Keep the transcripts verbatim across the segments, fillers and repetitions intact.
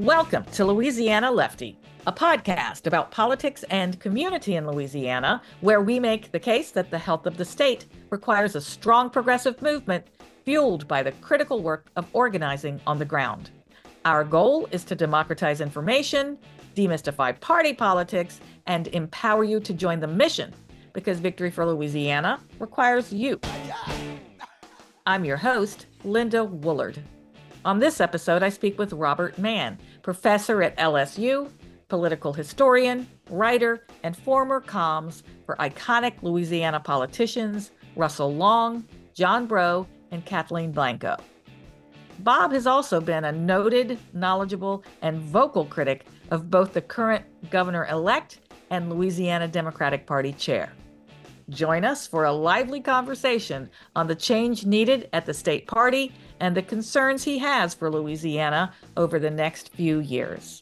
Welcome to Louisiana Lefty, a podcast about politics and community in Louisiana, where we make the case that the health of the state requires a strong progressive movement fueled by the critical work of organizing on the ground. Our goal is to democratize information, demystify party politics, and empower you to join the mission, because victory for Louisiana requires you. I'm your host, Linda Woolard. On this episode, I speak with Robert Mann, professor at L S U, political historian, writer, and former comms for iconic Louisiana politicians Russell Long, John Breaux, and Kathleen Blanco. Bob has also been a noted, knowledgeable, and vocal critic of both the current governor-elect and Louisiana Democratic Party chair. Join us for a lively conversation on the change needed at the state party and the concerns he has for Louisiana over the next few years.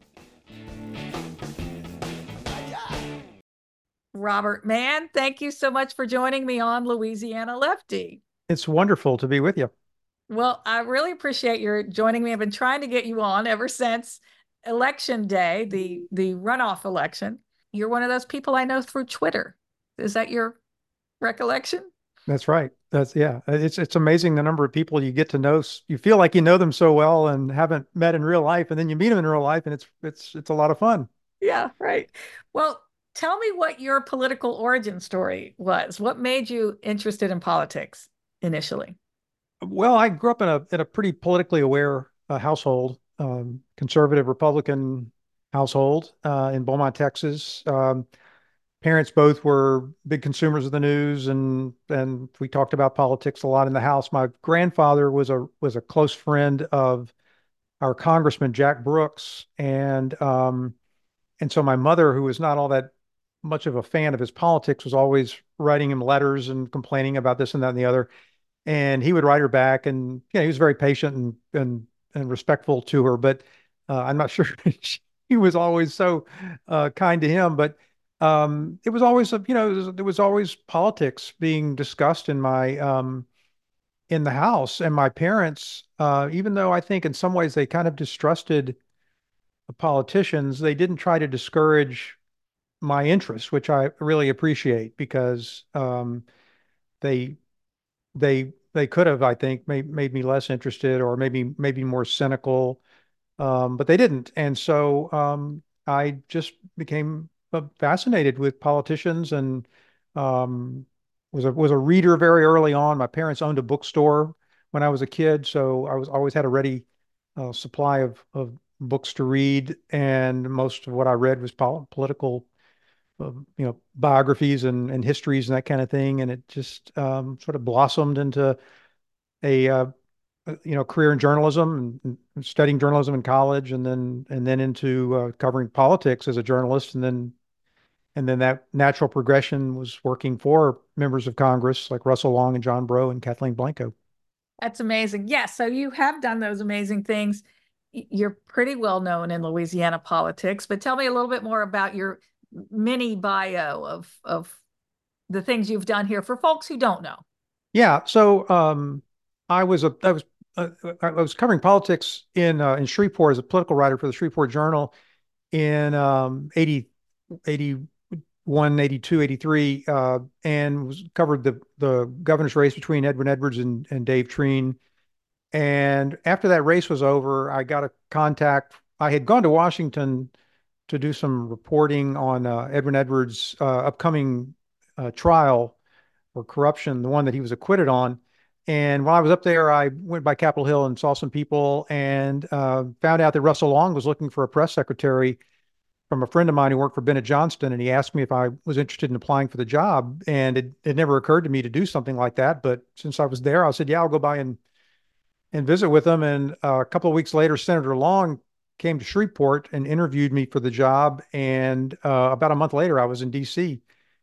Robert Mann, thank you so much for joining me on Louisiana Lefty. It's wonderful to be with you. Well, I really appreciate your joining me. I've been trying to get you on ever since election day, the, the runoff election. You're one of those people I know through Twitter. Is that your recollection? That's right. That's yeah. It's it's amazing the number of people you get to know. You feel like you know them so well and haven't met in real life, and then you meet them in real life, and it's it's it's a lot of fun. Yeah, right. Well, tell me what your political origin story was. What made you interested in politics initially? Well, I grew up in a in a pretty politically aware uh, household, um, conservative Republican household uh, in Beaumont, Texas. Um, parents both were big consumers of the news, and and we talked about politics a lot in the house. My grandfather was a was a close friend of our Congressman Jack Brooks, and um, and so my mother, who was not all that much of a fan of his politics, was always writing him letters and complaining about this and that and the other. And he would write her back, and yeah, he was very patient and and and respectful to her. But uh, I'm not sure she was always so uh, kind to him. But um, it was always, a, you know, there was, there was always politics being discussed in my um, in the house. And my parents, uh, even though I think in some ways they kind of distrusted the politicians, they didn't try to discourage my interests, which I really appreciate because um, they they they could have, I think, made made me less interested or maybe maybe more cynical, um, but they didn't. And so um, I just became uh, fascinated with politicians and um, was a was a reader very early on. My parents owned a bookstore when I was a kid, so I was always had a ready uh, supply of of books to read, and most of what I read was pol political uh, you know, biographies and, and histories and that kind of thing. And it just um, sort of blossomed into a, uh, you know, career in journalism and, and studying journalism in college, and then and then into uh, covering politics as a journalist, and then and then that natural progression was working for members of Congress like Russell Long and John Breaux and Kathleen Blanco. That's amazing. Yes, so you have done those amazing things. You're pretty well known in Louisiana politics, but tell me a little bit more about your mini bio of of the things you've done here for folks who don't know. Yeah, so um, I was a I was uh, I was covering politics in uh, in Shreveport as a political writer for the Shreveport Journal in um, eighty, eighty-one, eighty-two, eighty-three, uh, and was covered the the governor's race between Edwin Edwards and, and Dave Treen. And after that race was over, I got a contact. I had gone to Washington to do some reporting on uh, Edwin Edwards' uh, upcoming uh, trial for corruption, the one that he was acquitted on. And while I was up there, I went by Capitol Hill and saw some people and uh, found out that Russell Long was looking for a press secretary from a friend of mine who worked for Bennett Johnston. And he asked me if I was interested in applying for the job. And it, it never occurred to me to do something like that. But since I was there, I said, yeah, I'll go by and, and visit with him. And uh, a couple of weeks later, Senator Long came to Shreveport and interviewed me for the job. And uh, about a month later, I was in D C.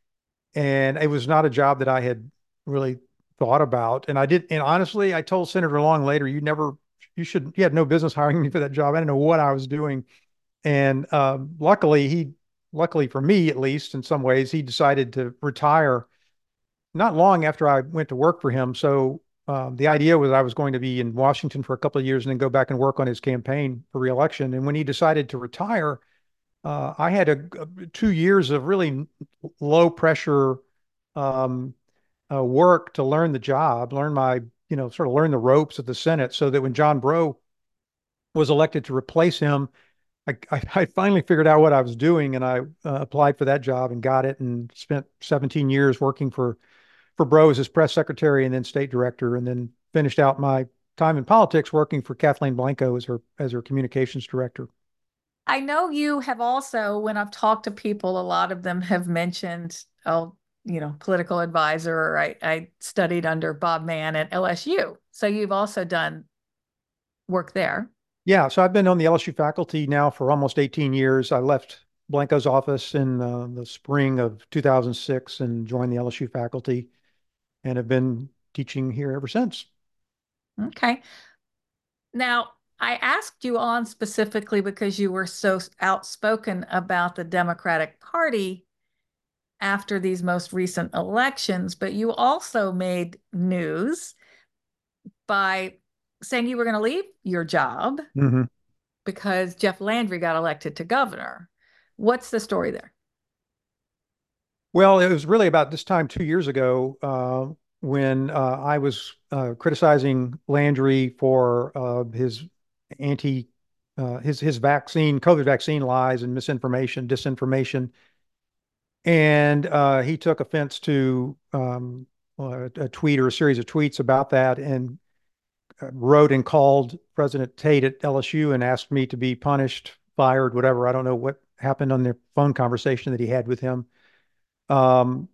And it was not a job that I had really thought about. And I did, and honestly, I told Senator Long later, you never, you should, you had no business hiring me for that job. I didn't know what I was doing. And um, luckily, he, luckily for me, at least in some ways, he decided to retire not long after I went to work for him. So um, the idea was I was going to be in Washington for a couple of years and then go back and work on his campaign for reelection. And when he decided to retire, uh, I had a, a two years of really low pressure um, uh, work to learn the job, learn my, you know, sort of learn the ropes of the Senate, so that when John Breaux was elected to replace him, I, I, I finally figured out what I was doing, and I uh, applied for that job and got it, and spent seventeen years working for for Breaux as his press secretary and then state director, and then finished out my time in politics working for Kathleen Blanco as her as her communications director. I know you have also, when I've talked to people, a lot of them have mentioned, oh, you know, political advisor, or I, I studied under Bob Mann at L S U. So you've also done work there. Yeah, so I've been on the L S U faculty now for almost eighteen years. I left Blanco's office in uh, the spring of two thousand six and joined the L S U faculty and have been teaching here ever since. Okay. Now, I asked you on specifically because you were so outspoken about the Democratic Party after these most recent elections, but you also made news by saying you were going to leave your job Mhm. because Jeff Landry got elected to governor. What's the story there? Well, it was really about this time two years ago uh, when uh, I was uh, criticizing Landry for uh, his anti uh, his his vaccine, COVID vaccine lies and misinformation, disinformation, and uh, he took offense to um, a, a tweet or a series of tweets about that, and uh, wrote and called President Tate at L S U and asked me to be punished, fired, whatever. I don't know what happened on the phone conversation that he had with him. Um,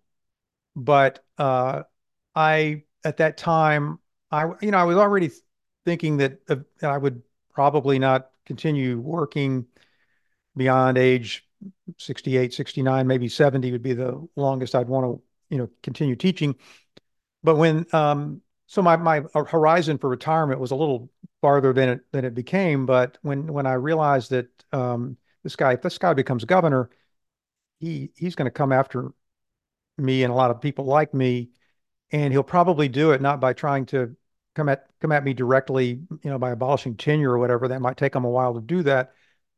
but uh, I, at that time, I, you know, I was already thinking that uh, I would probably not continue working beyond age sixty-eight, sixty-nine, maybe seventy would be the longest I'd want to, you know, continue teaching. But when, um, so my, my horizon for retirement was a little farther than it, than it became. But when, when I realized that um, this guy, if this guy becomes governor, he, he's going to come after me and a lot of people like me, and he'll probably do it not by trying to come at come at me directly, you know, by abolishing tenure or whatever. That might take him a while to do that,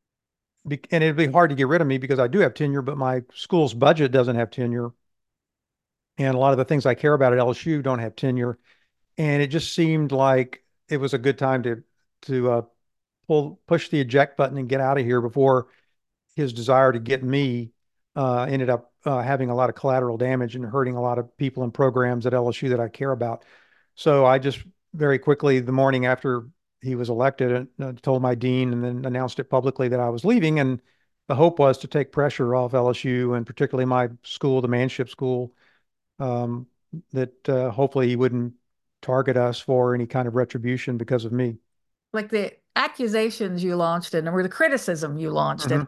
and it'd be hard to get rid of me because I do have tenure, but my school's budget doesn't have tenure, and a lot of the things I care about at L S U don't have tenure. And it just seemed like it was a good time to to uh, pull push the eject button and get out of here before his desire to get me uh, ended up uh, having a lot of collateral damage and hurting a lot of people and programs at L S U that I care about. So I just very quickly, the morning after he was elected, uh, told my dean and then announced it publicly that I was leaving. And the hope was to take pressure off L S U and particularly my school, the Manship School, um, that uh, hopefully he wouldn't target us for any kind of retribution because of me. Like the accusations you launched in, or the criticism you launched Mhm. in,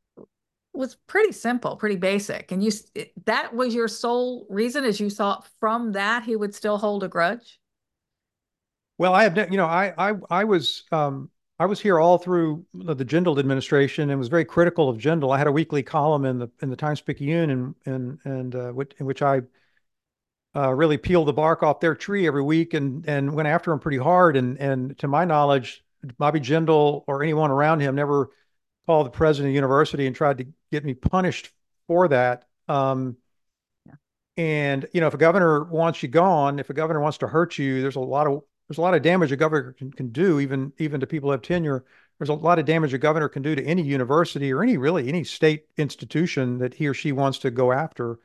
was pretty simple, pretty basic. And you, that was your sole reason, as you thought from that he would still hold a grudge? Well, I have, you know, I I I was um I was here all through the Jindal administration and was very critical of Jindal. I had a weekly column in the in the Times-Picayune and and and uh, which, in which I uh, really peeled the bark off their tree every week and and went after them pretty hard. And and to my knowledge, Bobby Jindal or anyone around him never called the president of the university and tried to get me punished for that. Um, Yeah. And you know, if a governor wants you gone, if a governor wants to hurt you, there's a lot of there's a lot of damage a governor can, can do, even even to people who have tenure. There's a lot of damage a governor can do to any university or any really any state institution that he or she wants to go after.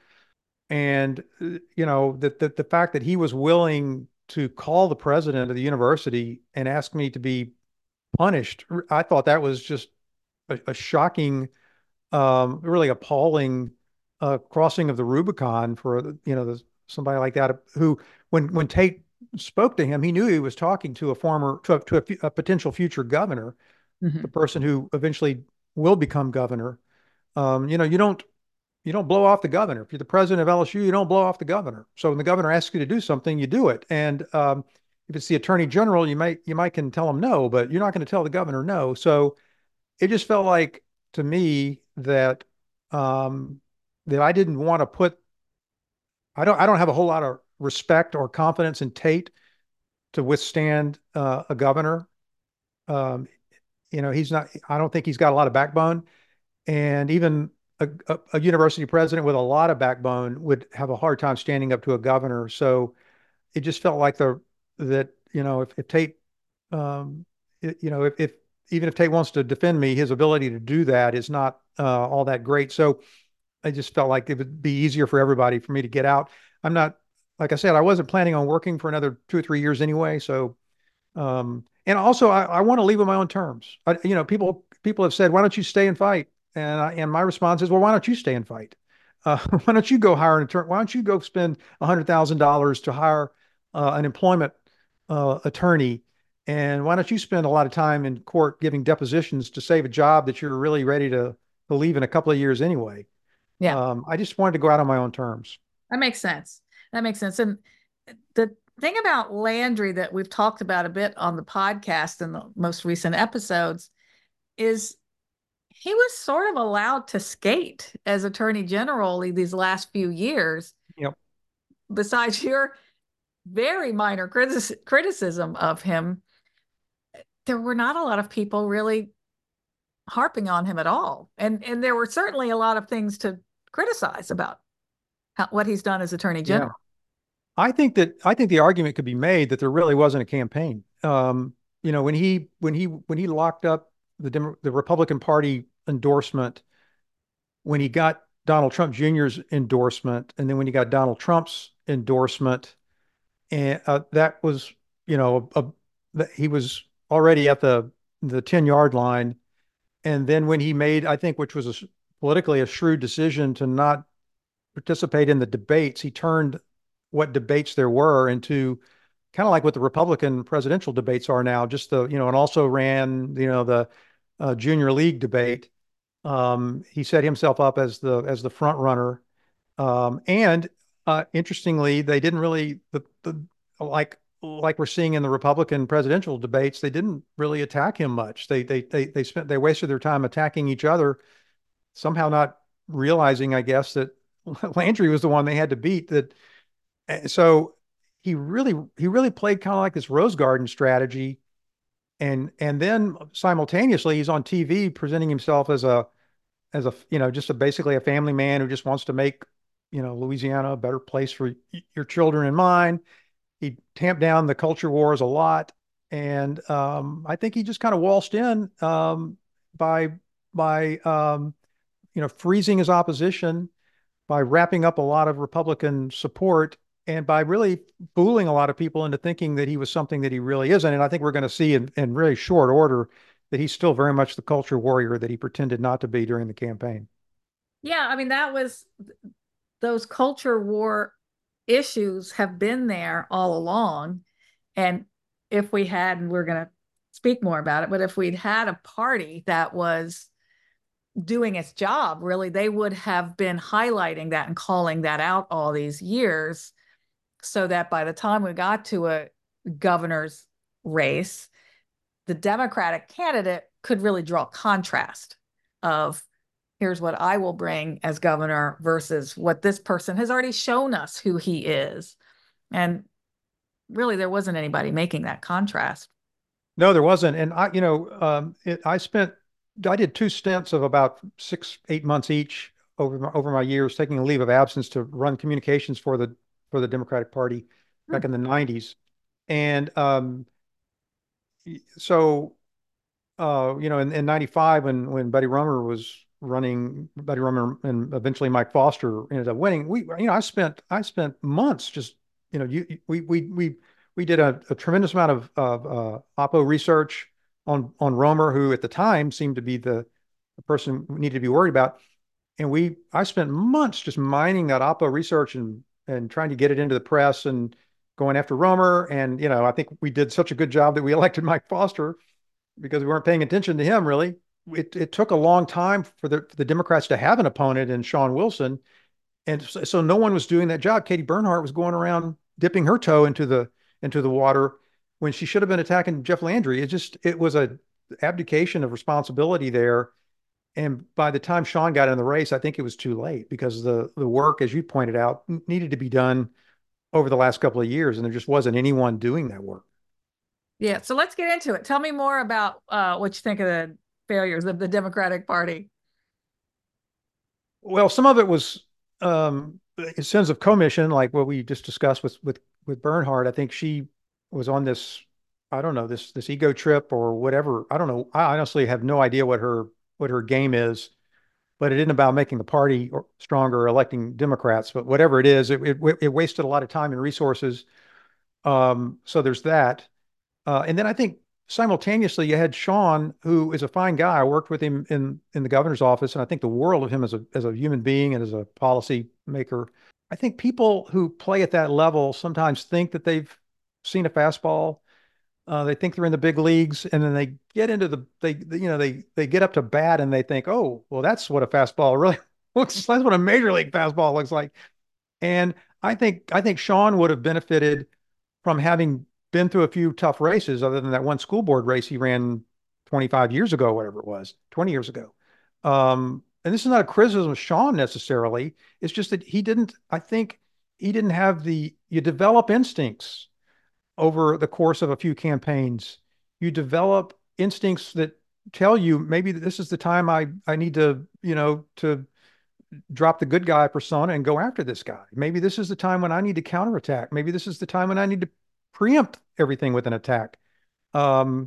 And uh, you know, that the, the fact that he was willing to call the president of the university and ask me to be punished, I thought that was just a, a shocking, um, really appalling uh, crossing of the Rubicon for you know the, somebody like that who, when when Tate spoke to him, he knew he was talking to a former to a, to a, a potential future governor, the Mhm. person who eventually will become governor. Um, you know, you don't you don't blow off the governor. If you're the president of L S U, you don't blow off the governor. So when the governor asks you to do something, you do it. And um, if it's the attorney general, you might you might can tell him no, but you're not going to tell the governor no. So it just felt like to me that um, that I didn't want to put. I don't. I don't have a whole lot of respect or confidence in Tate, to withstand uh, a governor. Um, you know, he's not. I don't think he's got a lot of backbone, and even a, a, a university president with a lot of backbone would have a hard time standing up to a governor. So it just felt like the that you know if, if Tate, um, it, you know, if, if even if Tate wants to defend me, his ability to do that is not uh, all that great. So I just felt like it would be easier for everybody for me to get out. I'm not, like I said, I wasn't planning on working for another two or three years anyway. So, um, and also I, I want to leave on my own terms. I, you know, people, people have said, why don't you stay and fight? And I, and my response is, well, why don't you stay and fight? Uh, why don't you go hire an attorney? Why don't you go spend a hundred thousand dollars to hire uh, an employment uh, attorney? And why don't you spend a lot of time in court giving depositions to save a job that you're really ready to, to leave in a couple of years anyway? Yeah, Um, I just wanted to go out on my own terms. that makes sense. That makes sense. And the thing about Landry that we've talked about a bit on the podcast in the most recent episodes is he was sort of allowed to skate as attorney general these last few years, Yep. besides your very minor critis- criticism of him. There were not a lot of people really harping on him at all. And and there were certainly a lot of things to criticize about how, what he's done as attorney Yeah. general. I think that I think the argument could be made that there really wasn't a campaign. Um, you know, when he when he when he locked up the Dem the Republican Party endorsement, when he got Donald Trump Junior's endorsement, and then when he got Donald Trump's endorsement, and uh, that was, you know, a, a, he was already at the the ten yard line. And then when he made, I think, which was a, politically a shrewd decision to not participate in the debates, he turned what debates there were into kind of like what the Republican presidential debates are now, just the, you know, and also ran, you know, the uh, junior league debate. Um, he set himself up as the as the front runner. Um, and uh, interestingly, they didn't really the, the like like we're seeing in the Republican presidential debates, they didn't really attack him much. They they they they spent they wasted their time attacking each other, somehow not realizing, I guess, that Landry was the one they had to beat. That so he really he really played kind of like this Rose Garden strategy, and and then simultaneously he's on T V presenting himself as a as a you know just a basically a family man who just wants to make you know Louisiana a better place for your children and mine. He tamped down the culture wars a lot, and um, I think he just kind of waltzed in um, by by um, you know freezing his opposition, by wrapping up a lot of Republican support, and by really fooling a lot of people into thinking that he was something that he really isn't. And I think we're going to see in, in really short order that he's still very much the culture warrior that he pretended not to be during the campaign. Yeah, I mean, that was those culture war issues have been there all along. And if we had, and we're going to speak more about it, but if we'd had a party that was doing its job, really, they would have been highlighting that and calling that out all these years, so that by the time we got to a governor's race, the Democratic candidate could really draw contrast of here's what I will bring as governor versus what this person has already shown us who he is. And really, there wasn't anybody making that contrast. No, there wasn't. And I, you know, um, it, I spent, I did two stints of about six, eight months each over my, over my years, taking a leave of absence to run communications for the for the Democratic Party Hmm. back in the nineties. And um, so uh, you know, in, in ninety-five when when Betty Rummer was running, Betty Rummer and eventually Mike Foster ended up winning. We, you know, I spent I spent months just, you know, you we we we we did a, a tremendous amount of of uh, Oppo research on on Romer, who at the time seemed to be the, the person we needed to be worried about. And we I spent months just mining that Oppo research and and trying to get it into the press and going after Romer. And you know, I think we did such a good job that we elected Mike Foster because we weren't paying attention to him really. It, it took a long time for the, for the Democrats to have an opponent in Sean Wilson. And so, so no one was doing that job. Katie Bernhardt was going around dipping her toe into the into the water when she should have been attacking Jeff Landry. It just it was a abdication of responsibility there. And by the time Sean got in the race, I think it was too late because the the work, as you pointed out, needed to be done over the last couple of years, and there just wasn't anyone doing that work. Yeah. So let's get into it. Tell me more about uh, what you think of the failures of the Democratic Party. Well, some of it was um, a sense of commission, like what we just discussed with with with Bernhardt. I think she was on this, I don't know, this this ego trip or whatever. I don't know. I honestly have no idea what her what her game is, but it isn't about making the party or stronger or electing Democrats. But whatever it is, it it, it wasted a lot of time and resources. Um, so there's that. Uh, and then I think simultaneously you had Sean, who is a fine guy. I worked with him in in the governor's office, and I think the world of him as a as a human being and as a policy maker. I think people who play at that level sometimes think that they've seen a fastball. Uh, they think they're in the big leagues, and then they get into the they you know they they get up to bat and they think, oh, well, that's what a fastball really looks. That's what a major league fastball looks like. And I think I think Sean would have benefited from having been through a few tough races, other than that one school board race he ran twenty-five years ago, whatever it was, twenty years ago. Um, and this is not a criticism of Sean necessarily. It's just that he didn't, I think he didn't have the, you develop instincts over the course of a few campaigns. You develop instincts that tell you maybe this is the time I, I need to, you know, to drop the good guy persona and go after this guy. Maybe this is the time when I need to counterattack. Maybe this is the time when I need to preempt everything with an attack. Um,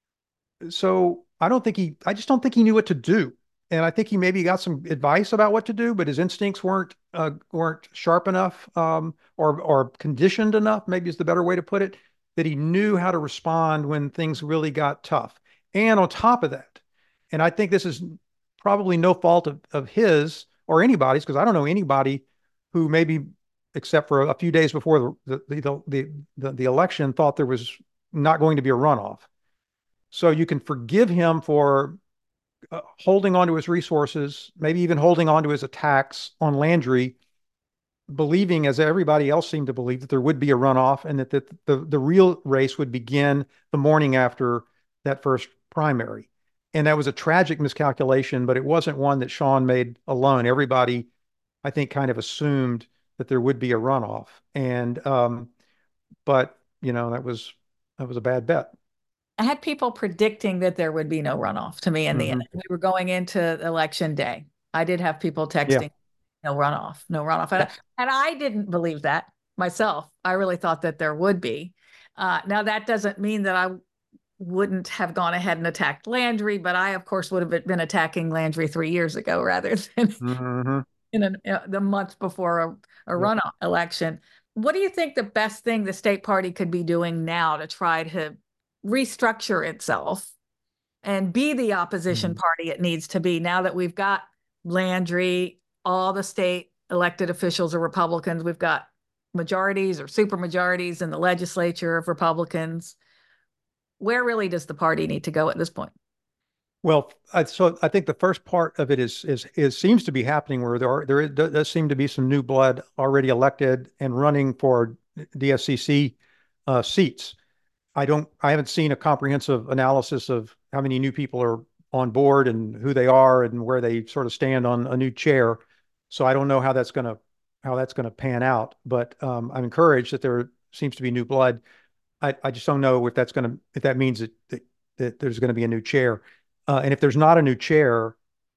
so I don't think he, I just don't think he knew what to do. And I think he maybe got some advice about what to do, but his instincts weren't uh, weren't sharp enough, um, or or conditioned enough. Maybe is the better way to put it. That he knew how to respond when things really got tough. And on top of that, and I think this is probably no fault of, of his or anybody's, because I don't know anybody who maybe, except for a few days before the the the the, the, the election, thought there was not going to be a runoff. So you can forgive him for uh, holding on to his resources, maybe even holding on to his attacks on Landry, believing, as everybody else seemed to believe, that there would be a runoff and that the, the, the real race would begin the morning after that first primary. And that was a tragic miscalculation, but it wasn't one that Sean made alone. Everybody, I think, kind of assumed that there would be a runoff. And, um, but, you know, that was, that was a bad bet. I had people predicting that there would be no runoff to me in the end. Mm-hmm. We were going into election day. I did have people Yeah. texting, no runoff, no runoff. And, and I didn't believe that myself. I really thought that there would be. Uh, now, that doesn't mean that I wouldn't have gone ahead and attacked Landry, but I, of course, would have been attacking Landry three years ago rather than Mm-hmm. in a, uh, the month before a, a Yep. runoff election. What do you think the best thing the state party could be doing now to try to restructure itself and be the opposition Mm-hmm. party it needs to be now that we've got Landry, all the state elected officials are Republicans, we've got majorities or super majorities in the legislature of Republicans. Where really does the party need to go at this point? Well, I, so I think the first part of it is is is seems to be happening where there are there does seem to be some new blood already elected and running for D S C C uh, seats. I don't I haven't seen a comprehensive analysis of how many new people are on board and who they are and where they sort of stand on a new chair. So I don't know how that's gonna how that's gonna pan out. But um, I'm encouraged that there seems to be new blood. I, I just don't know if that's gonna if that means that that, that there's going to be a new chair. Uh, and if there's not a new chair,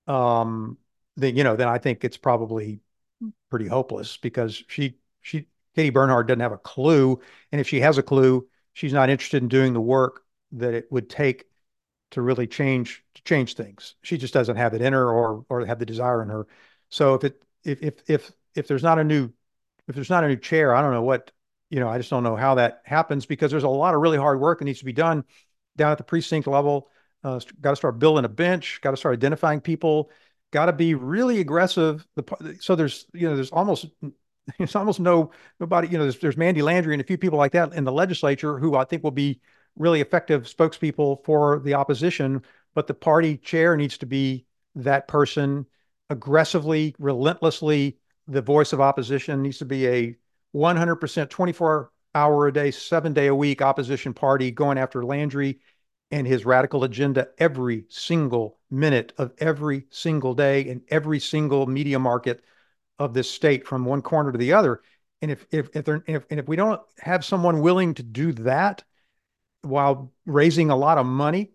um, then you know then I think it's probably pretty hopeless because she she Katie Bernhardt doesn't have a clue, and if she has a clue, she's not interested in doing the work that it would take to really change to change things. She just doesn't have it in her or or have the desire in her. So if it if if if if there's not a new if there's not a new chair, I don't know what, you know, I just don't know how that happens because there's a lot of really hard work that needs to be done down at the precinct level. Uh, got to start building a bench, got to start identifying people, got to be really aggressive. The, so there's, you know, there's almost, it's almost no, nobody, you know, there's, there's Mandy Landry and a few people like that in the legislature who I think will be really effective spokespeople for the opposition. But the party chair needs to be that person aggressively, relentlessly. The voice of opposition needs to be a one hundred percent twenty-four hour a day, seven day a week opposition party going after Landry and his radical agenda every single minute of every single day in every single media market of this state from one corner to the other. And if if if, if and if we don't have someone willing to do that, while raising a lot of money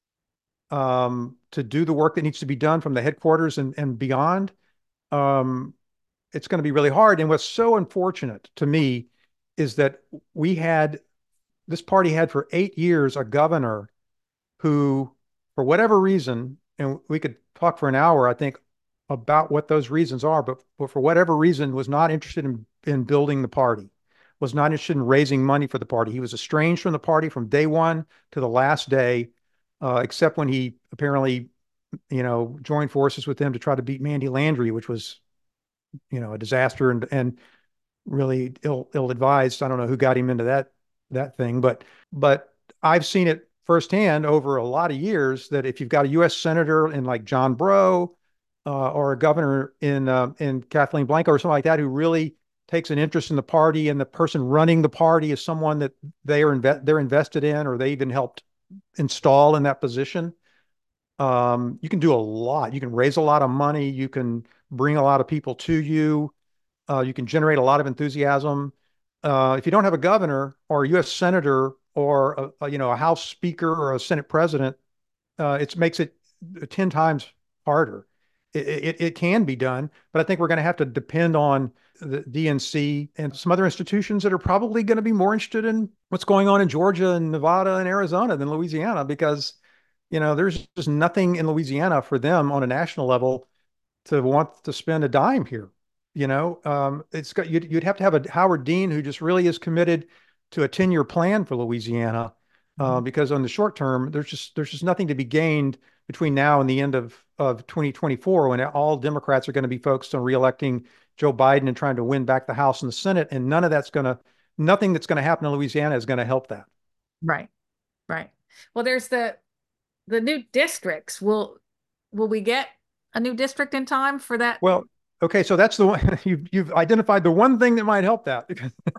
um, to do the work that needs to be done from the headquarters and, and beyond, um, it's going to be really hard. And what's so unfortunate to me is that we had this party had for eight years a governor who, for whatever reason, and we could talk for an hour, I think, about what those reasons are, but, but for whatever reason, was not interested in, in building the party, was not interested in raising money for the party. He was estranged from the party from day one to the last day, uh, except when he apparently, you know, joined forces with them to try to beat Mandy Landry, which was, you know, a disaster and and really ill ill advised. I don't know who got him into that that thing, but but I've seen it firsthand over a lot of years that if you've got a U S senator in like John Breaux uh, or a governor in uh, in Kathleen Blanco or something like that who really takes an interest in the party and the person running the party is someone that they are inve- they're invested in or they even helped install in that position. Um, you can do a lot. You can raise a lot of money. You can bring a lot of people to you. Uh, you can generate a lot of enthusiasm. Uh, if you don't have a governor or a U S senator or a, a, you know a House Speaker or a Senate President, uh, it makes it ten times harder. It, it, it can be done, but I think we're going to have to depend on the D N C and some other institutions that are probably going to be more interested in what's going on in Georgia and Nevada and Arizona than Louisiana because you know there's just nothing in Louisiana for them on a national level to want to spend a dime here. You know, um, it's got you'd, you'd have to have a Howard Dean who just really is committed to a ten-year plan for Louisiana, uh, Mhm. because on the short term, there's just there's just nothing to be gained between now and the end of of twenty twenty-four when all Democrats are going to be focused on reelecting Joe Biden and trying to win back the House and the Senate, and none of that's going to nothing that's going to happen in Louisiana is going to help that. Right, right. Well, there's the the new districts. Will will we get a new district in time for that? Well, okay, so that's the one you've you've identified the one thing that might help that.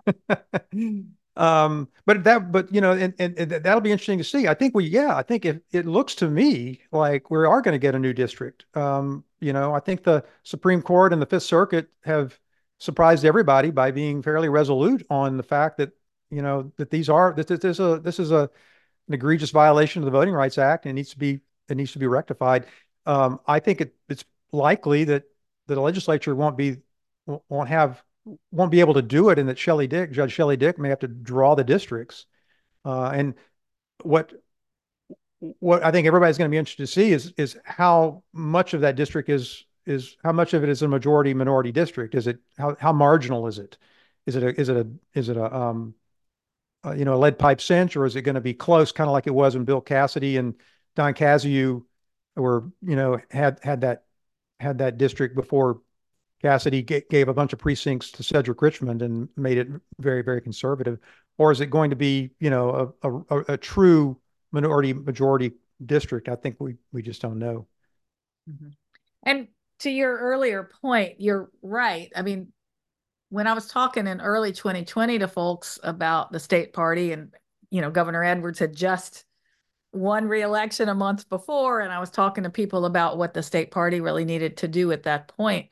Um, but that, but you know, and, and, and that'll be interesting to see. I think we, yeah, I think it it looks to me like we are going to get a new district. Um, you know, I think the Supreme Court and the Fifth Circuit have surprised everybody by being fairly resolute on the fact that, you know, that these are that this is a this is a an egregious violation of the Voting Rights Act and it needs to be it needs to be rectified. Um, I think it, it's likely that, that the legislature won't be won't have won't be able to do it, and that Shelley Dick, Judge Shelley Dick, may have to draw the districts. Uh, and what what I think everybody's going to be interested to see is is how much of that district is is how much of it is a majority minority district. Is it how how marginal is it? Is it a is it a is it a um uh, you know, a lead pipe cinch, or is it going to be close, kind of like it was when Bill Cassidy and Don Cazayoux were, you know, had had that had that district before Cassidy gave a bunch of precincts to Cedric Richmond and made it very, very conservative? Or is it going to be, you know, a, a, a true minority majority district? I think we we just don't know. Mhm. And to your earlier point, you're right. I mean, when I was talking in early twenty twenty to folks about the state party and, you know, Governor Edwards had just won re-election a month before, and I was talking to people about what the state party really needed to do at that point.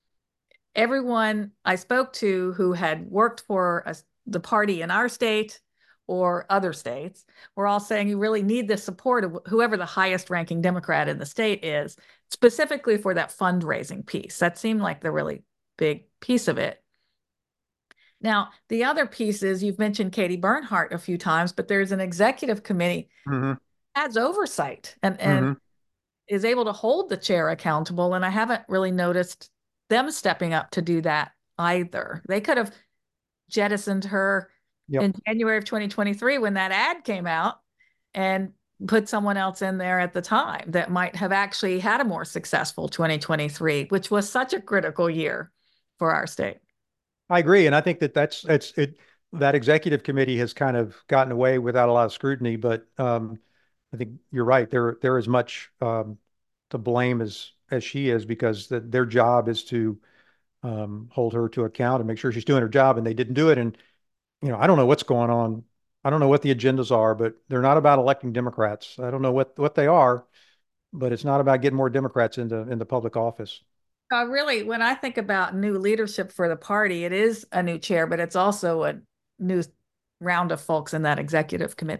Everyone I spoke to who had worked for a, the party in our state or other states were all saying you really need the support of whoever the highest ranking Democrat in the state is, specifically for that fundraising piece. That seemed like the really big piece of it. Now, the other piece is you've mentioned Katie Bernhardt a few times, but there's an executive committee Mm-hmm. that has oversight and, and Mm-hmm. is able to hold the chair accountable. And I haven't really noticed them stepping up to do that either. They could have jettisoned her Yep. in January of twenty twenty-three when that ad came out and put someone else in there at the time that might have actually had a more successful twenty twenty-three, which was such a critical year for our state. I agree, and I think that that's it's it that executive committee has kind of gotten away without a lot of scrutiny, but um, I think you're right. They're they're as much um, to blame as as she is because the, their job is to um, hold her to account and make sure she's doing her job, and they didn't do it. And you know, I don't know what's going on. I don't know what the agendas are, but they're not about electing Democrats. I don't know what what they are, but it's not about getting more Democrats into into public office. Uh, really, when I think about new leadership for the party, it is a new chair, but it's also a new round of folks in that executive committee.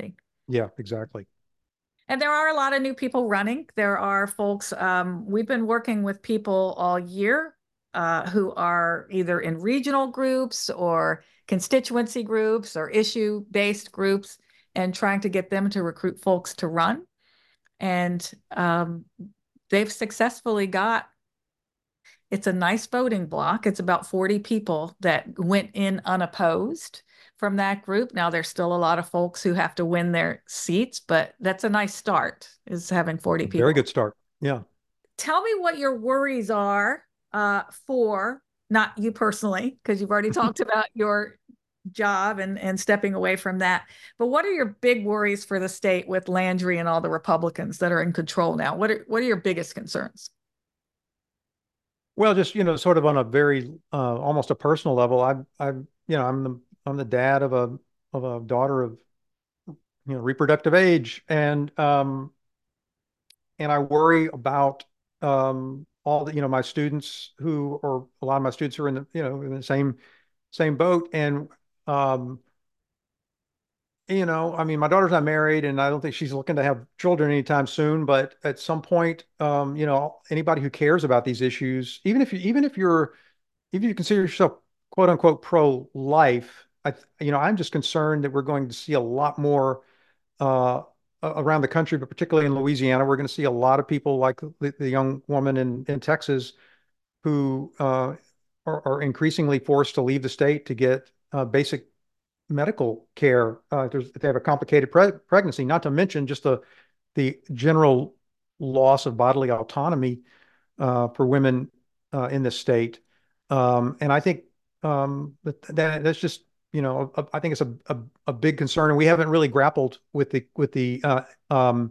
Yeah, exactly. And there are a lot of new people running. There are folks, um, we've been working with people all year uh, who are either in regional groups or constituency groups or issue-based groups and trying to get them to recruit folks to run. And um, they've successfully got, it's a nice voting block. It's about forty people that went in unopposed from that group. Now, there's still a lot of folks who have to win their seats, but that's a nice start, is having forty Very people. good start. Yeah. Tell me what your worries are uh, for, not you personally, because you've already talked about your job and, and stepping away from that. But what are your big worries for the state with Landry and all the Republicans that are in control now? What are what are your biggest concerns? Well, just, you know, sort of on a very uh, almost a personal level, I I you know, I'm the I'm the dad of a of a daughter of, you know, reproductive age, and um and I worry about um all the, you know, my students who, or a lot of my students who are in the, you know, in the same same boat. And um you know, I mean, my daughter's not married, and I don't think she's looking to have children anytime soon. But at some point, um, you know, anybody who cares about these issues, even if you, even if you're, even if you consider yourself quote unquote pro-life, I, you know, I'm just concerned that we're going to see a lot more uh, around the country, but particularly in Louisiana, we're going to see a lot of people like the, the young woman in in Texas who uh, are, are increasingly forced to leave the state to get uh, basic medical care uh, if they have a complicated pre pregnancy, not to mention just the the general loss of bodily autonomy uh, for women uh, in this state. Um, and I think um, that, that that's just, you know, a, I think it's a, a, a big concern, and we haven't really grappled with the with the uh, um,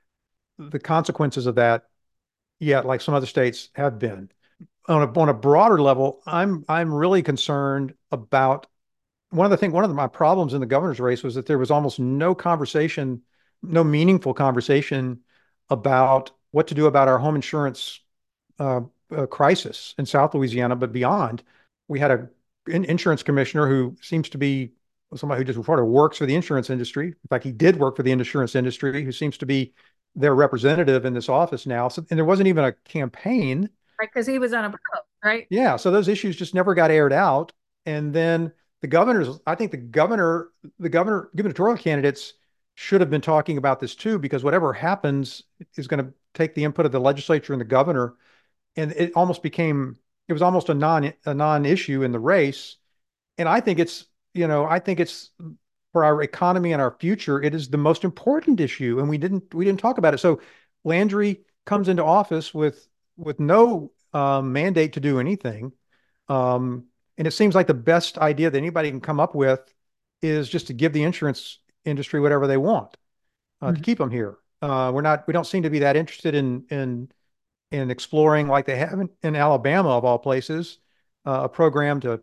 the consequences of that yet, like some other states have been. On a on a broader level, I'm I'm really concerned about one of the things, one of the, my problems in the governor's race was that there was almost no conversation, no meaningful conversation about what to do about our home insurance uh, uh, crisis in South Louisiana, but beyond. We had a in, insurance commissioner who seems to be somebody who just sort of works for the insurance industry. In fact, he did work for the insurance industry, who seems to be their representative in this office now. So, and there wasn't even a campaign. Right, because he was unopposed, right? Yeah, so those issues just never got aired out. And then the governors, I think the governor, the governor, gubernatorial candidates should have been talking about this too, because whatever happens is going to take the input of the legislature and the governor. And it almost became, it was almost a non a non-issue in the race. And I think it's, you know, I think it's for our economy and our future, it is the most important issue. And we didn't we didn't talk about it. So Landry comes into office with with no uh, mandate to do anything. Um, and it seems like the best idea that anybody can come up with is just to give the insurance industry whatever they want uh, to Mhm. keep them here. Uh, we're not, we don't seem to be that interested in in in exploring, like they have in, in Alabama of all places, uh, a program to,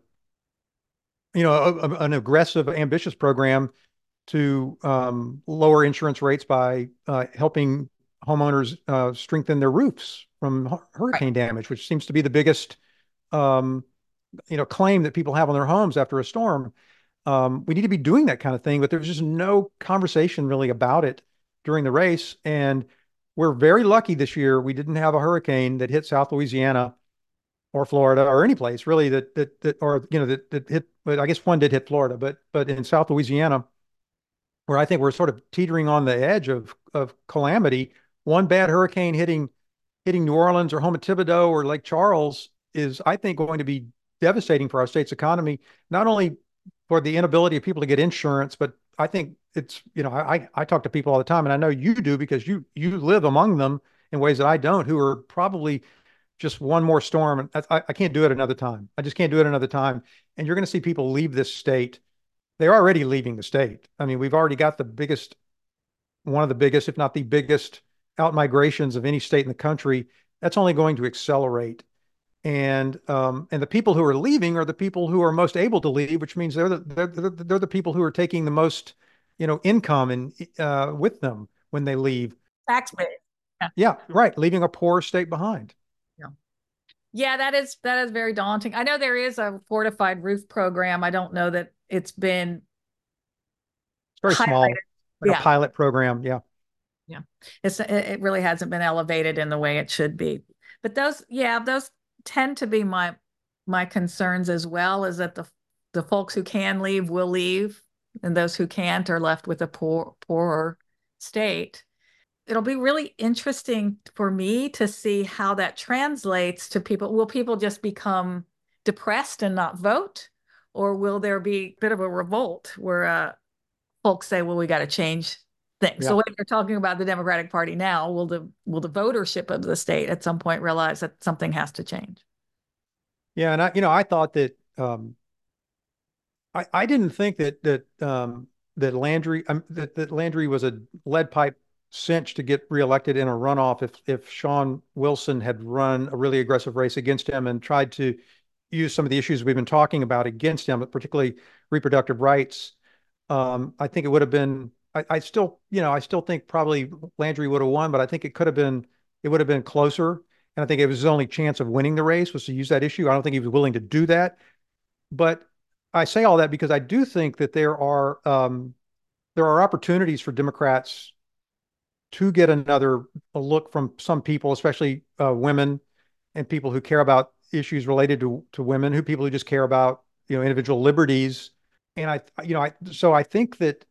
you know, a, a, an aggressive, ambitious program to um, lower insurance rates by uh, helping homeowners uh, strengthen their roofs from Right. hurricane damage, which seems to be the biggest um, you know, claim that people have on their homes after a storm. Um, we need to be doing that kind of thing, but there's just no conversation really about it during the race. And we're very lucky this year. We didn't have a hurricane that hit South Louisiana or Florida or any place really that that that or you know that that hit. But I guess one did hit Florida, but but in South Louisiana, where I think we're sort of teetering on the edge of of calamity, one bad hurricane hitting hitting New Orleans or home at Thibodaux or Lake Charles is, I think, going to be devastating for our state's economy, not only for the inability of people to get insurance, but I think it's, you know, I, I talk to people all the time, and I know you do because you you live among them in ways that I don't, who are probably just one more storm. And I, I can't do it another time. I just can't do it another time. And you're going to see people leave this state. They're already leaving the state. I mean, we've already got the biggest, one of the biggest, if not the biggest, out migrations of any state in the country. That's only going to accelerate. And um, and the people who are leaving are the people who are most able to leave, which means they're the they're, they're, they're the people who are taking the most, you know, income and uh, with them when they leave. Tax base. Yeah. Yeah, right. Leaving a poor state behind. Yeah. Yeah, that is that is very daunting. I know there is a fortified roof program. I don't know that it's been It's very highlighted small. like a Yeah. pilot program. Yeah. Yeah. It's it it really hasn't been elevated in the way it should be. But those, yeah, those tend to be my my concerns as well, is that the the folks who can leave will leave, and those who can't are left with a poor poorer state. It'll be really interesting for me to see how that translates to people. Will people just become depressed and not vote? Or will there be a bit of a revolt where uh, folks say, well, we got to change things. So Yeah. when you're talking about the Democratic Party now, will the will the votership of the state at some point realize that something has to change? Yeah. And I, you know, I thought that, um, I, I didn't think that, that, um, that Landry, um, that, that Landry was a lead pipe cinch to get reelected in a runoff if, if Sean Wilson had run a really aggressive race against him and tried to use some of the issues we've been talking about against him, particularly reproductive rights. Um, I think it would have been, I, I still, you know, I still think probably Landry would have won, but I think it could have been, it would have been closer. And I think it was his only chance of winning the race was to use that issue. I don't think he was willing to do that. But I say all that because I do think that there are, um, there are opportunities for Democrats to get another a look from some people, especially uh, women and people who care about issues related to to women, who people who just care about, you know, individual liberties. And I, you know, I so I think that,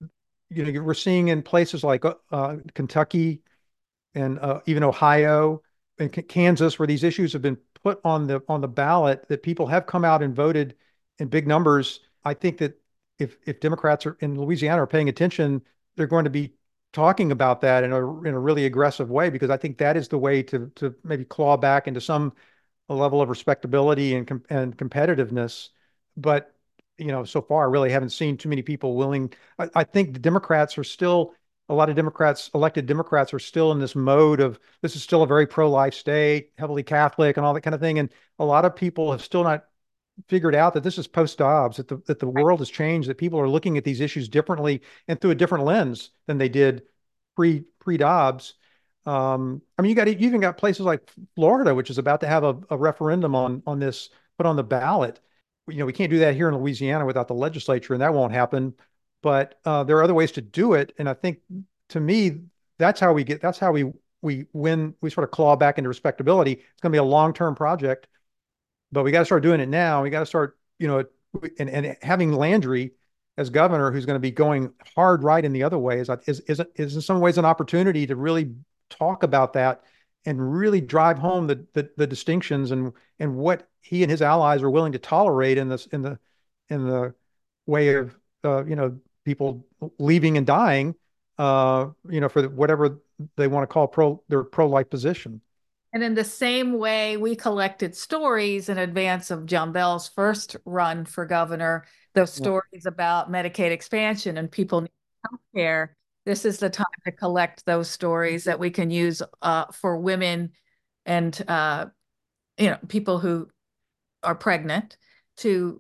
you know, we're seeing in places like uh, Kentucky and uh, even Ohio and K Kansas, where these issues have been put on the on the ballot, that people have come out and voted in big numbers. I think that if if Democrats are in Louisiana are paying attention, they're going to be talking about that in a in a really aggressive way, because I think that is the way to to maybe claw back into some a level of respectability and com and competitiveness. But, you know, so far, I really haven't seen too many people willing. I, I think the Democrats are still, a lot of Democrats, elected Democrats are still in this mode of this is still a very pro-life state, heavily Catholic and all that kind of thing. And a lot of people have still not figured out that this is post-Dobbs, that the that the world has changed, that people are looking at these issues differently and through a different lens than they did pre pre-Dobbs. Um, I mean, you got you even got places like Florida, which is about to have a, a referendum on on this put on the ballot. You know, we can't do that here in Louisiana without the legislature, and that won't happen. But uh, there are other ways to do it, and I think, to me, that's how we get. That's how we we win. We sort of claw back into respectability. It's going to be a long-term project, but we got to start doing it now. We got to start, you know, and and having Landry as governor, who's going to be going hard right in the other way, is is is, is in some ways an opportunity to really talk about that and really drive home the, the the distinctions and and what he and his allies are willing to tolerate in this in the in the way of uh, you know, people leaving and dying, uh, you know, for whatever they want to call pro their pro-life position. And in the same way, we collected stories in advance of John Bell's first run for governor, those Yeah. stories about Medicaid expansion and people need health care. This is the time to collect those stories that we can use uh, for women and uh, you know, people who are pregnant, to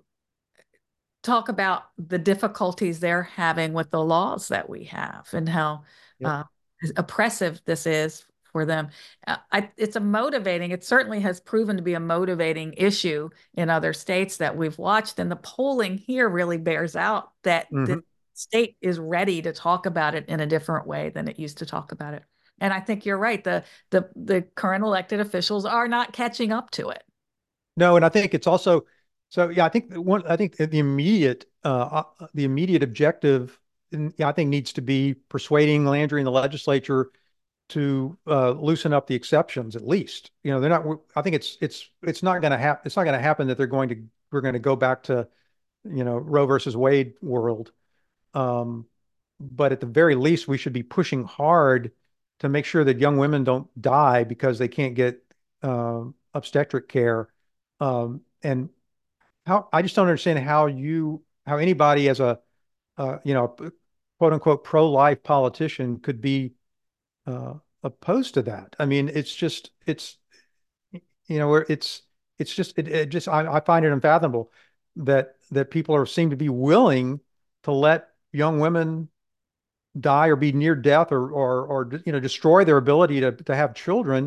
talk about the difficulties they're having with the laws that we have and how Yep. uh, oppressive this is for them. Uh, I, it's a motivating, it certainly has proven to be a motivating issue in other states that we've watched. And the polling here really bears out that Mm-hmm. the state is ready to talk about it in a different way than it used to talk about it. And I think you're right. The, the, the current elected officials are not catching up to it. No, and I think it's also so. Yeah, I think one. I think the immediate, uh, uh, the immediate objective, in, yeah, I think needs to be persuading Landry and the legislature to uh, loosen up the exceptions at least. You know, they're not. I think it's it's it's not going to happen. It's not going to happen that they're going to we're going to go back to, you know, Roe versus Wade world. Um, but at the very least, we should be pushing hard to make sure that young women don't die because they can't get uh, obstetric care. Um, and how I just don't understand how you how anybody as a uh, you know, quote unquote pro-life politician could be uh, opposed to that. I mean, it's just it's you know where it's it's just it, it just I, I find it unfathomable that that people are seem to be willing to let young women die or be near death or or or you know, destroy their ability to to have children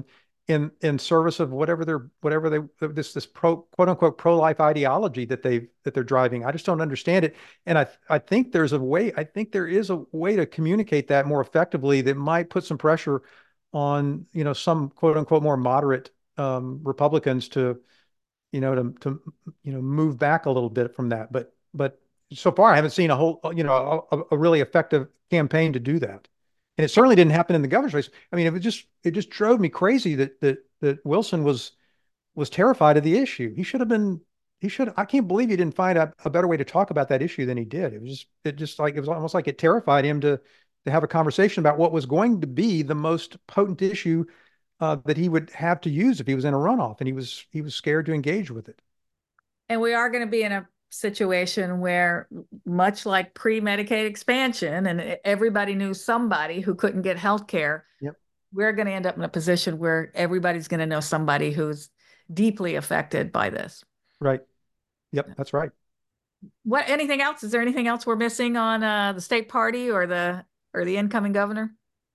in in service of whatever they're whatever they this this pro quote unquote pro-life ideology that they that they're driving. I just don't understand it. And I I think there's a way, I think there is a way to communicate that more effectively that might put some pressure on, you know, some quote unquote more moderate um, Republicans to, you know, to to you know, move back a little bit from that. But but so far I haven't seen a whole, you know, a, a really effective campaign to do that. And it certainly didn't happen in the governor's race. I mean, it was just it just drove me crazy that that that Wilson was was terrified of the issue. He should have been he should I can't believe he didn't find a, a better way to talk about that issue than he did. It was just it just like it was almost like it terrified him to to have a conversation about what was going to be the most potent issue uh, that he would have to use if he was in a runoff, and he was he was scared to engage with it. And we are going to be in a situation where, much like pre-Medicaid expansion, and everybody knew somebody who couldn't get health care, Yep. we're going to end up in a position where everybody's going to know somebody who's deeply affected by this. Right. Yep, that's right. What, anything else? Is there anything else we're missing on uh, the state party or the or the incoming governor?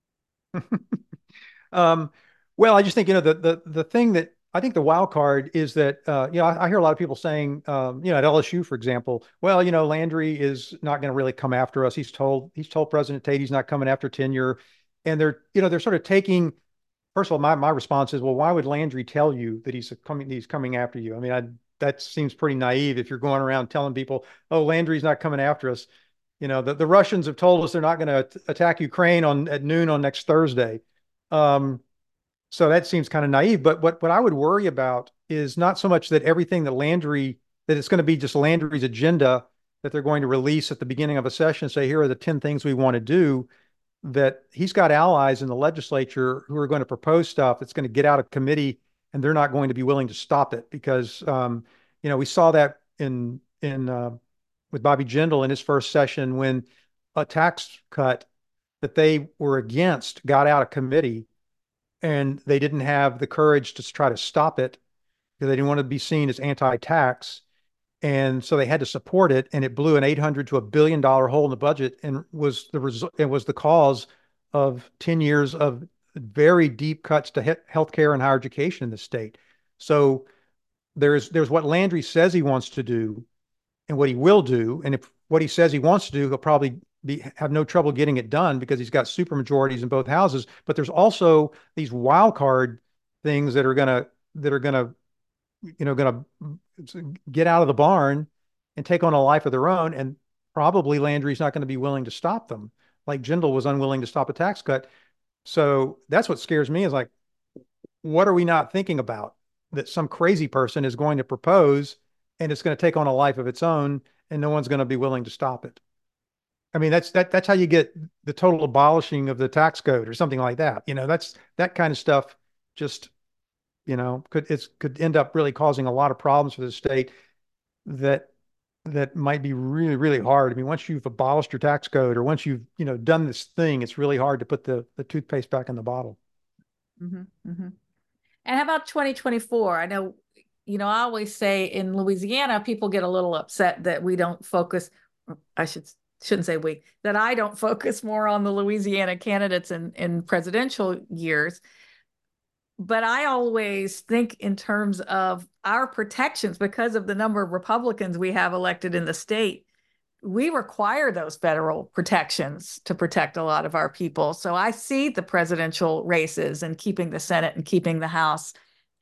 Um, well, I just think, you know, the the the thing that I think the wild card is that uh, you know, I, I hear a lot of people saying, um, you know, at L S U, for example, well, you know, Landry is not going to really come after us. He's told he's told President Tate he's not coming after tenure, and they're, you know, they're sort of taking. First of all, my my response is, well, why would Landry tell you that he's coming he's coming after you? I mean, I, that seems pretty naive if you're going around telling people, oh, Landry's not coming after us. You know, the, the Russians have told us they're not going to attack Ukraine on at noon on next Thursday. Um, so that seems kind of naive. But what, what I would worry about is not so much that everything that Landry, that it's going to be just Landry's agenda that they're going to release at the beginning of a session, say, here are the ten things we want to do, that he's got allies in the legislature who are going to propose stuff that's going to get out of committee, and they're not going to be willing to stop it because, um, you know, we saw that in, in, uh, with Bobby Jindal in his first session when a tax cut that they were against got out of committee, and they didn't have the courage to try to stop it because they didn't want to be seen as anti-tax. And so they had to support it, and it blew an eight hundred to a billion dollar hole in the budget, and was the result. It was the cause of ten years of very deep cuts to he- healthcare and higher education in the state. So there's there's what Landry says he wants to do, and what he will do, and if what he says he wants to do, he'll probably be have no trouble getting it done because he's got super majorities in both houses. But there's also these wild card things that are gonna that are gonna you know gonna get out of the barn and take on a life of their own, and probably Landry's not going to be willing to stop them, like Jindal was unwilling to stop a tax cut. So that's what scares me, is like, what are we not thinking about that some crazy person is going to propose, and it's going to take on a life of its own, and no one's going to be willing to stop it? I mean, that's that that's how you get the total abolishing of the tax code or something like that. You know, that's that kind of stuff just, you know, could it's could end up really causing a lot of problems for the state that that might be really, really hard. I mean, once you've abolished your tax code, or once you've, you know, done this thing, it's really hard to put the the toothpaste back in the bottle. Mm-hmm, mm-hmm. And how about twenty twenty-four? I know, you know, I always say in Louisiana, people get a little upset that we don't focus, I should shouldn't say we, that I don't focus more on the Louisiana candidates in, in presidential years. But I always think in terms of our protections because of the number of Republicans we have elected in the state. We require those federal protections to protect a lot of our people. So I see the presidential races and keeping the Senate and keeping the House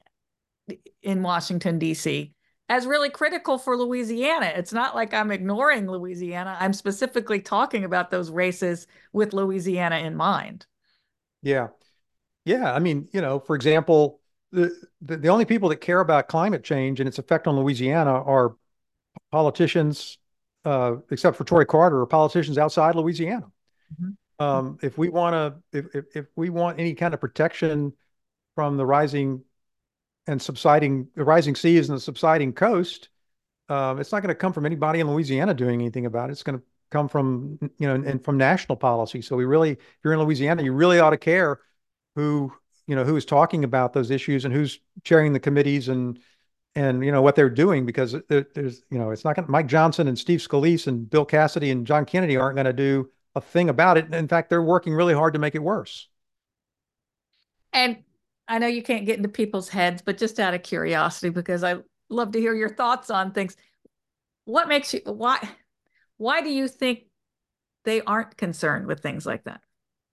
in Washington, D C as really critical for Louisiana. It's not like I'm ignoring Louisiana. I'm specifically talking about those races with Louisiana in mind. Yeah. Yeah. I mean, you know, for example, the, the, the only people that care about climate change and its effect on Louisiana are politicians, uh, except for Troy Carter, or politicians outside Louisiana. Mm-hmm. Um, if we want to, if, if, if we want any kind of protection from the rising and subsiding, the rising seas and the subsiding coast, um, it's not going to come from anybody in Louisiana doing anything about it. It's going to come from, you know, and, and from national policy. So we really, if you're in Louisiana, you really ought to care who, you know, who is talking about those issues and who's chairing the committees, and, and, you know, what they're doing, because there, there's, you know, it's not going to, Mike Johnson and Steve Scalise and Bill Cassidy and John Kennedy aren't going to do a thing about it. In fact, they're working really hard to make it worse. And I know you can't get into people's heads, but just out of curiosity, because I love to hear your thoughts on things. What makes you, why, why do you think they aren't concerned with things like that?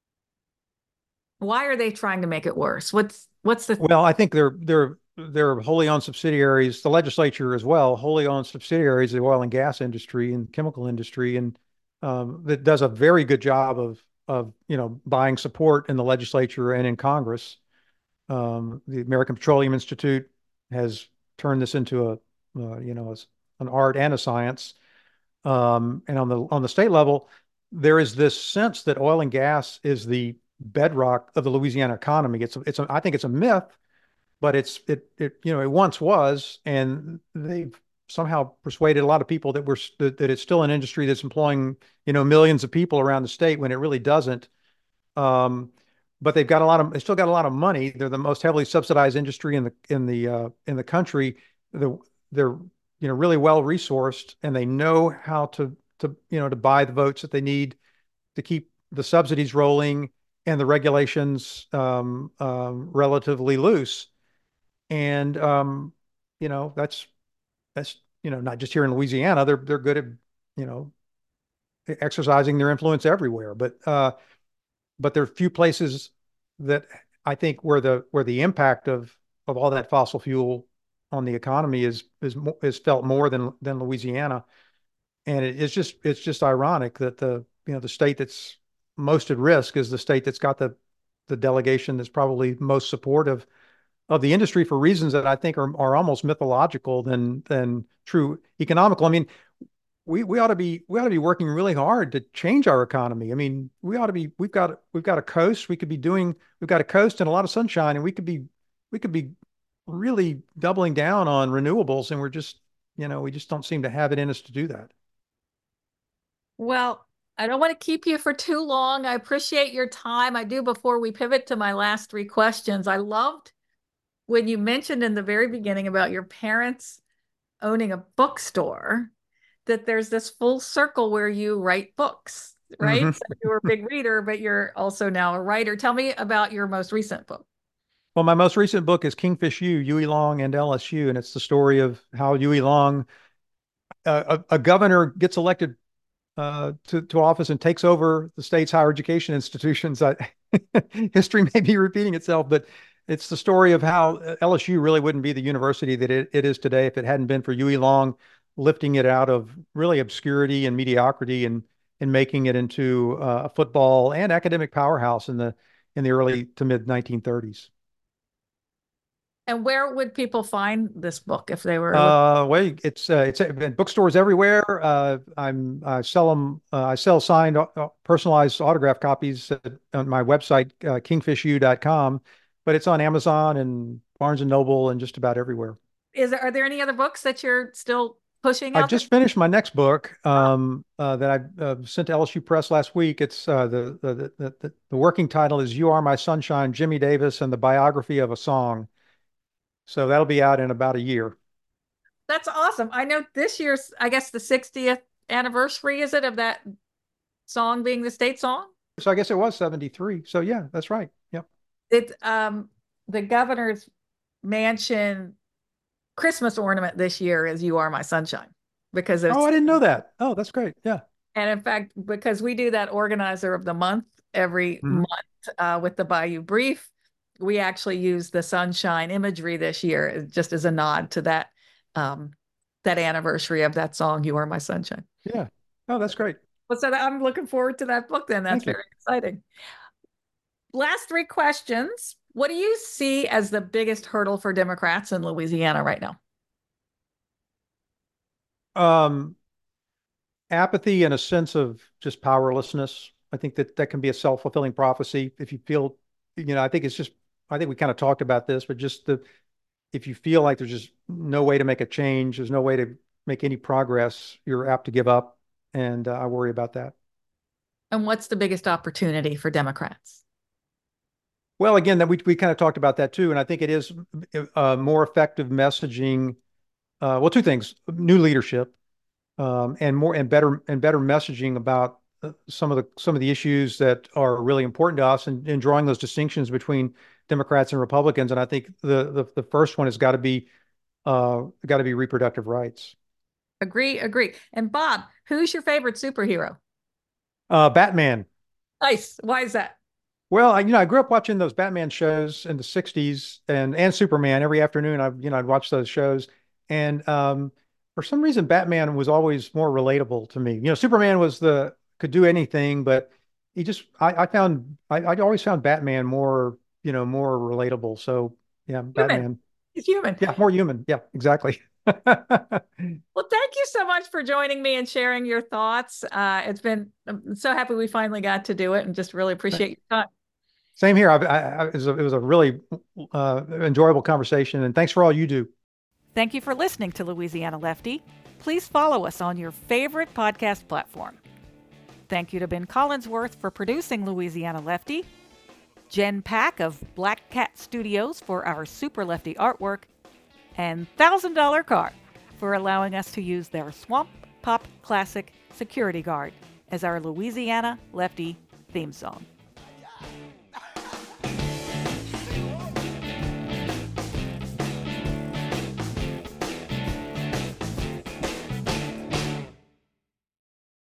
Why are they trying to make it worse? What's, what's the, Well, I think they're they're they're wholly owned subsidiaries, the legislature as well, wholly owned subsidiaries of the oil and gas industry and chemical industry, and um, that does a very good job of of you know buying support in the legislature and in Congress. Um, the American Petroleum Institute has turned this into a uh, you know an art and a science. Um, and on the on the state level, there is this sense that oil and gas is the bedrock of the Louisiana economy. It's a, it's a, I think it's a myth, but it's it it you know it once was, and they've somehow persuaded a lot of people that we're that, that it's still an industry that's employing you know millions of people around the state when it really doesn't. Um, but they've got a lot of they still got a lot of money. They're the most heavily subsidized industry in the in the uh, in the country. The, they're you know really well resourced, and they know how to to you know to buy the votes that they need to keep the subsidies rolling and the regulations um, um, relatively loose. And um, you know, that's that's you know, not just here in Louisiana. They're they're good at, you know, exercising their influence everywhere. But uh, but there are few places that I think where the where the impact of of all that fossil fuel on the economy is is is felt more than than Louisiana. And it, it's just it's just ironic that the you know the state that's most at risk is the state that's got the the delegation that's probably most supportive of the industry for reasons that I think are are almost mythological than than true economical. I mean, we we ought to be we ought to be working really hard to change our economy. I mean, we ought to be we've got we've got a coast. We could be doing we've got a coast and a lot of sunshine, and we could be we could be really doubling down on renewables, and we're just you know we just don't seem to have it in us to do that. well, I don't want to keep you for too long. I appreciate your time. I do before we pivot to my last three questions. I loved when you mentioned in the very beginning about your parents owning a bookstore, that there's this full circle where you write books, right? Hmm. So you were a big reader, but you're also now a writer. Tell me about your most recent book. Well, my most recent book is Kingfish U, Huey Long and L S U, and it's the story of how Huey Long, uh, a, a governor, gets elected uh, to, to office and takes over the state's higher education institutions. I, history may be repeating itself, but it's the story of how L S U really wouldn't be the university that it, it is today if it hadn't been for Huey Long lifting it out of really obscurity and mediocrity and and making it into uh, a football and academic powerhouse in the in the early to mid nineteen thirties. And where would people find this book if they were looking? Uh, well, it's uh, it's in bookstores everywhere. Uh, I'm I sell them. Uh, I sell signed, uh, personalized autograph copies at, on my website, uh, kingfish u dot com, but it's on Amazon and Barnes and Noble and just about everywhere. Is there, are there any other books that you're still pushing I out there? just finished my next book um, uh, that I uh, sent to L S U Press last week. It's uh, the, the, the the the working title is "You Are My Sunshine: Jimmy Davis and the Biography of a Song." So that'll be out in about a year. That's awesome. I know this year's, I guess, the sixtieth anniversary, is it, of that song being the state song? So I guess it was seventy-three. So yeah, that's right. Yep. It um the governor's mansion Christmas ornament this year is "You Are My Sunshine" because Oh, it's, I didn't know that. Oh, that's great. Yeah. and in fact, because we do that organizer of the month every Hmm. month uh, with the Bayou Brief, we actually use the sunshine imagery this year just as a nod to that um, that anniversary of that song, "You Are My Sunshine." Yeah. Oh, that's great. Well, so I'm looking forward to that book then. That's Thank you. very exciting. Last three questions. What do you see as the biggest hurdle for Democrats in Louisiana right now? Um, apathy and a sense of just powerlessness. I think that that can be a self-fulfilling prophecy. If you feel, you know, I think it's just, I think we kind of talked about this, but just the, if you feel like there's just no way to make a change, there's no way to make any progress, you're apt to give up. And uh, I worry about that. And what's the biggest opportunity for Democrats? Well, again, that we we kind of talked about that too, and I think it is uh, more effective messaging. Uh, well, two things: new leadership, um, and more and better and better messaging about uh, some of the some of the issues that are really important to us, and, and drawing those distinctions between Democrats and Republicans, and I think the the, the first one has got to be uh, got to be reproductive rights. Agree, agree. And Bob, who's your favorite superhero? Uh, Batman. Nice. Why is that? Well, I, you know, I grew up watching those Batman shows in the sixties and and Superman every afternoon. I, you know, I'd watch those shows. And um, for some reason, Batman was always more relatable to me. You know, Superman was the could do anything, but he just I, I found I, I always found Batman more, you know, more relatable. So yeah, Human. Batman. He's human. Yeah, more human. Yeah, exactly. Well, thank you so much for joining me and sharing your thoughts. Uh, it's been, I'm so happy we finally got to do it and just really appreciate your time. Same here. I, I, I, it was a, it was a really uh, enjoyable conversation, and thanks for all you do. Thank you for listening to Louisiana Lefty. Please follow us on your favorite podcast platform. Thank you to Ben Collinsworth for producing Louisiana Lefty, Jen Pack of Black Cat Studios for our Super Lefty artwork, and one thousand dollar Car for allowing us to use their Swamp Pop Classic Security Guard as our Louisiana Lefty theme song.